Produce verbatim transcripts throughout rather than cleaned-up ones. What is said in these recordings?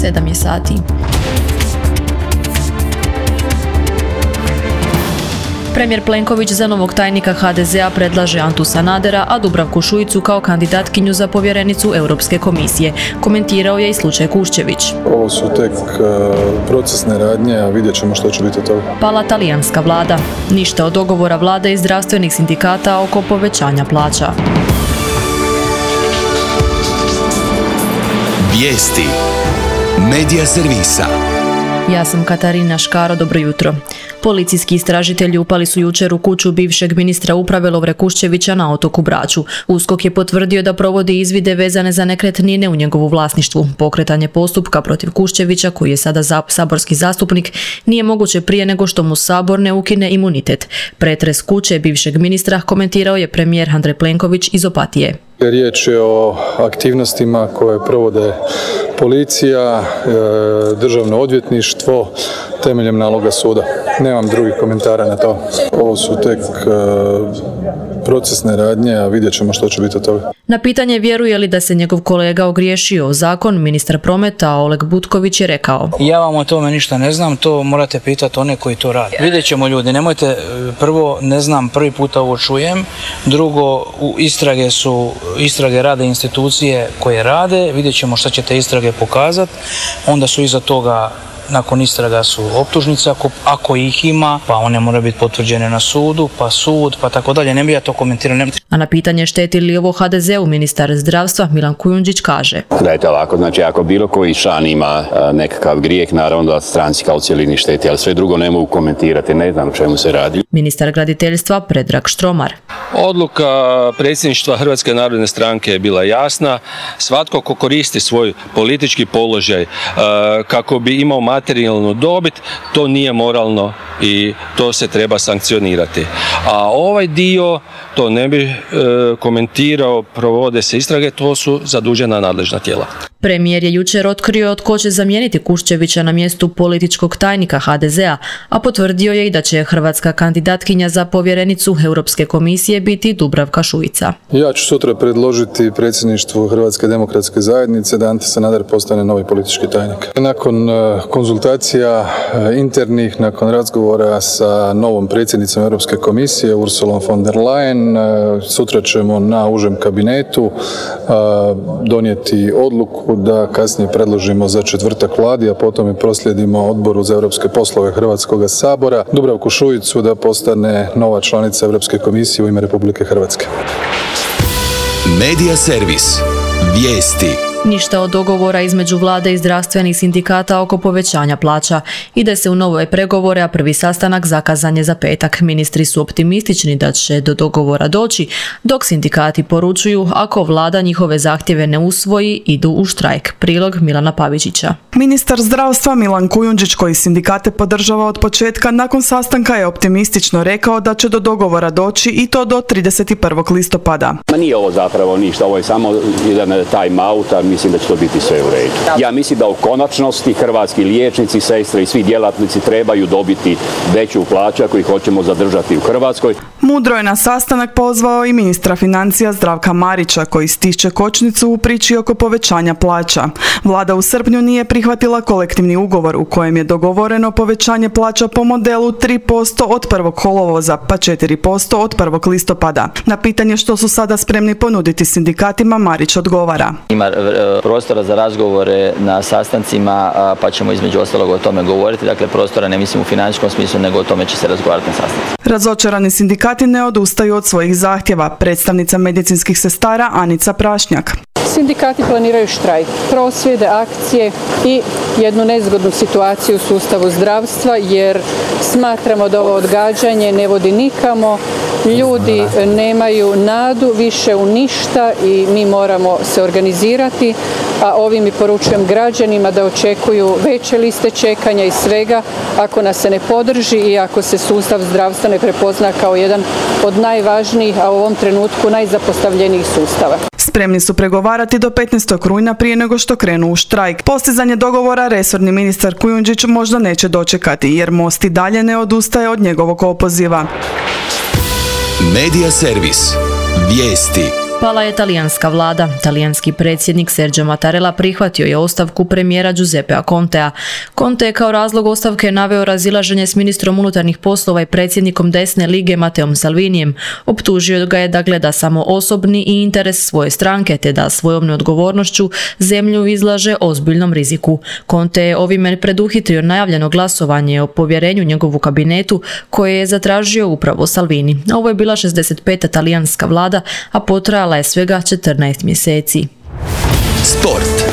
sedam je sati. Premijer Plenković za novog tajnika ha de zea predlaže Antu Sanadera, a Dubravku Šuicu kao kandidatkinju za povjerenicu Europske komisije. Komentirao je i slučaj Kuščević. Ovo su tek uh, procesne radnje, a vidjet ćemo što će biti od toga. Pala talijanska vlada. Ništa od dogovora vlade i zdravstvenih sindikata oko povećanja plaća. Vijesti Medija servisa. Ja sam Katarina Škaro, dobro jutro. Policijski istražitelji upali su jučer u kuću bivšeg ministra uprave Lovre Kuščevića na otoku Braču. USKOK je potvrdio da provodi izvide vezane za nekretnine u njegovu vlasništvu. Pokretanje postupka protiv Kuščevića, koji je sada za, saborski zastupnik, nije moguće prije nego što mu Sabor ne ukine imunitet. Pretres kuće bivšeg ministra komentirao je premijer Andrej Plenković iz Opatije. Riječ je o aktivnostima koje provode policija, državno odvjetništvo temeljem naloga suda. Nemam drugih komentara na to. Ovo su tek procesne radnje, a vidjet ćemo što će biti od toga. Na pitanje vjeruje li da se njegov kolega ogriješio o zakon, ministar prometa Oleg Butković je rekao: Ja vam o tome ništa ne znam, to morate pitati one koji to rade. Vidjet ćemo ljudi, nemojte, prvo ne znam, prvi puta ovo čujem, drugo u istrage su, istrage rade institucije koje rade, vidjet ćemo šta će te istrage pokazati, onda su iza toga nakon istraga su optužnice, ako, ako ih ima, pa one moraju biti potvrđene na sudu, pa sud, pa tako dalje. Ne bi ja to komentirao. Ne... A na pitanje šteti li ovo ha de zeu, ministar zdravstva Milan Kujundžić kaže: Gledajte ovako, znači ako bilo koji član ima a, nekakav grijeh, naravno da stranci kao cjelini šteti, ali sve drugo ne mogu komentirati, ne znam o čemu se radi. Ministar graditeljstva Predrag Štromar: Odluka predsjedništva Hrvatske narodne stranke je bila jasna. Svatko ko koristi svoj politički položaj a, kako bi imao materijalnu dobit, to nije moralno i to se treba sankcionirati. A ovaj dio, to ne bi e, komentirao, provode se istrage, to su zadužena nadležna tijela. Premijer je jučer otkrio tko će zamijeniti Kuščevića na mjestu političkog tajnika ha de zea, a potvrdio je i da će hrvatska kandidatkinja za povjerenicu Europske komisije biti Dubravka Šuica. Ja ću sutra predložiti predsjedništvu Hrvatske demokratske zajednice da Ante Sanader postane novi politički tajnik. Nakon konzultacija internih, nakon razgovora sa novom predsjednicom Europske komisije Ursulom von der Leyen, sutra ćemo na užem kabinetu donijeti odluku da kasnije predložimo za četvrtak vladi, a potom i proslijedimo Odboru za europske poslove Hrvatskog sabora Dubravku Šuicu da postane nova članica Europske komisije u ime Republike Hrvatske. Medija servis. Vijesti. Ništa od dogovora između vlade i zdravstvenih sindikata oko povećanja plaća. Ide se u nove pregovore, a prvi sastanak zakazan je za petak. Ministri su optimistični da će do dogovora doći, dok sindikati poručuju ako vlada njihove zahtjeve ne usvoji, idu u štrajk. Prilog Milana Pavičića. Ministar zdravstva Milan Kujundžić, koji sindikate podržava od početka, nakon sastanka je optimistično rekao da će do dogovora doći i to do trideset prvog listopada. Ma nije ovo zapravo ništa, ovo je samo jedan time out, mislim da će to biti sve u redu. Ja mislim da u konačnosti hrvatski liječnici, sestre i svi djelatnici trebaju dobiti veću plaću ako ih hoćemo zadržati u Hrvatskoj. Mudro je na sastanak pozvao i ministra financija Zdravka Marića, koji stišće kočnicu u priči oko povećanja plaća. Vlada u srpnju nije prihvatila kolektivni ugovor u kojem je dogovoreno povećanje plaća po modelu tri posto od prvog kolovoza pa četiri posto od prvog listopada. Na pitanje što su sada spremni ponuditi sindikatima, Marić odgovara: Ima prostora za razgovore na sastancima, pa ćemo između ostalog o tome govoriti. Dakle, prostora ne mislim u financijskom smislu, nego o tome će se razgovarati na sastancima. Razočarani sindikati ne odustaju od svojih zahtjeva. Predstavnica medicinskih sestara Anica Prašnjak: Sindikati planiraju štrajk, prosvjede, akcije i jednu nezgodnu situaciju u sustavu zdravstva, jer smatramo da ovo odgađanje ne vodi nikamo. Ljudi nemaju nadu više u ništa i mi moramo se organizirati, a ovim i poručujem građanima da očekuju veće liste čekanja i svega ako nas se ne podrži i ako se sustav zdravstva ne prepozna kao jedan od najvažnijih, a u ovom trenutku najzapostavljenijih sustava. Spremni su pregovarati do petnaestog rujna prije nego što krenu u štrajk. Postizanje dogovora resorni ministar Kujundžić možda neće dočekati, jer Most i dalje ne odustaje od njegovog opoziva. Medija servis. Vijesti. Pala je talijanska vlada. Talijanski predsjednik Sergio Mattarella prihvatio je ostavku premijera Giuseppea Contea. Conte je kao razlog ostavke naveo razilaženje s ministrom unutarnjih poslova i predsjednikom desne lige Matteom Salvinijem. Optužio ga je da gleda samo osobni i interes svoje stranke, te da svojom neodgovornošću zemlju izlaže ozbiljnom riziku. Conte je ovime preduhitrio najavljeno glasovanje o povjerenju njegovu kabinetu koje je zatražio upravo Salvini. Ovo je bila šezdeset peta talijanska vlada, a potrajala je svega četrnaest mjeseci. Sport.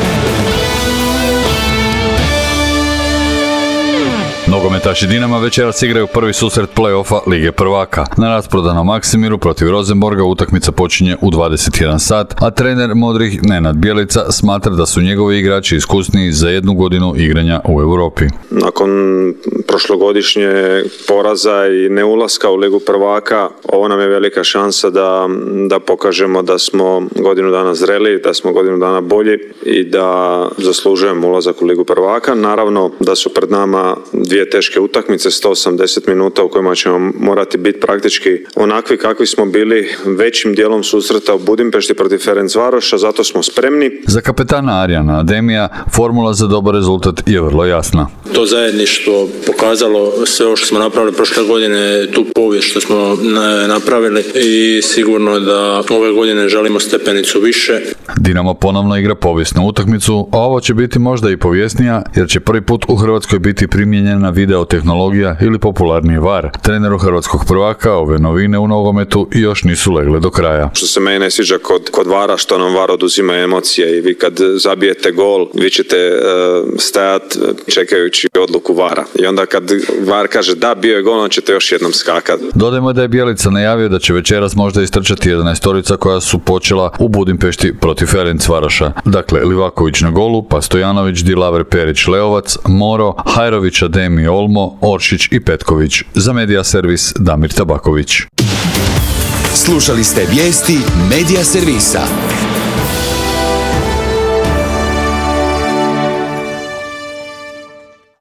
Nogometaši Dinama večeras igraju prvi susret play-offa Lige prvaka. Na rasprodanom Maksimiru protiv Rosenborga utakmica počinje u dvadeset jedan sat, a trener modrih Nenad Bjelica smatra da su njegovi igrači iskusniji za jednu godinu igranja u Europi. Nakon prošlogodišnje poraza i neulaska u Ligu prvaka, ovo nam je velika šansa da, da pokažemo da smo godinu dana zreli, da smo godinu dana bolji i da zaslužujemo ulazak u Ligu prvaka. Naravno da su pred nama dvije teške utakmice, sto osamdeset minuta u kojima ćemo morati biti praktički onakvi kakvi smo bili većim dijelom susreta u Budimpešti protiv Ferencvaroša, zato smo spremni. Za kapetana Arjana Ademija formula za dobar rezultat je vrlo jasna. To zajedništvo pokazalo sve ovo što smo napravili prošle godine, tu povijest što smo napravili i sigurno da ove godine želimo stepenicu više. Dinamo ponovno igra povijesnu utakmicu, a ovo će biti možda i povijesnija jer će prvi put u Hrvatskoj biti primijenjena videotehnologija ili popularni V A R. Treneru hrvatskog prvaka ove novine u nogometu još nisu legle do kraja. Što se meni ne sviđa kod, kod V A R-a, što nam V A R oduzima emocije i vi kad zabijete gol, vi ćete uh, stajati čekajući odluku V A R-a. I onda kad V A R kaže da, bio je gol, on ćete još jednom skakati. Dodajmo da je Bjelica najavio da će večeras možda istrčati jedanaestorica koja su počela u Budimpešti protiv Ferencvaroša. Dakle, Livaković na golu, pa Stojanović, Dilaver, Perić, Leovac, Moro, Hajrović, Ademi, Olmo, Oršić i Petković. Za Medija servis Damir Tabaković. Slušali ste vijesti Medija servisa.